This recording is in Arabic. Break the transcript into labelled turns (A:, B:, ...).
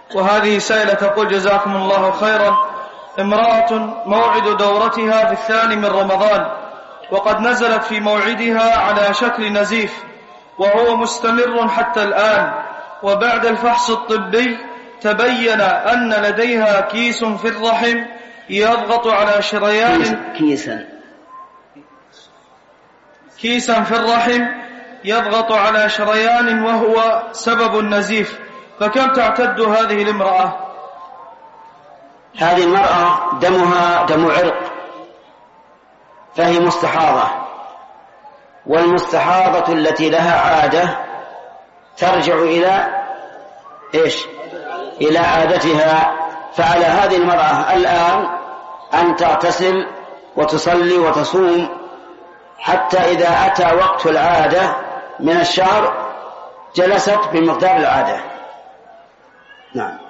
A: وهذه سائلة تقول: جزاكم الله خيرا، امرأة موعد دورتها في 2 من رمضان، وقد نزلت في موعدها على شكل نزيف وهو مستمر حتى الآن، وبعد الفحص الطبي تبين أن لديها كيس في الرحم يضغط على شريان كيسا في الرحم يضغط على شريان وهو سبب النزيف، فكم تعتد هذه الامرأة؟
B: هذه المرأة دمها دم عرق، فهي مستحاضة، والمستحاضة التي لها عادة ترجع إلى عادتها. فعلى هذه المرأة الآن أن تغتسل وتصلي وتصوم حتى إذا أتى وقت العادة من الشهر جلست بمقدار العادة. نعم.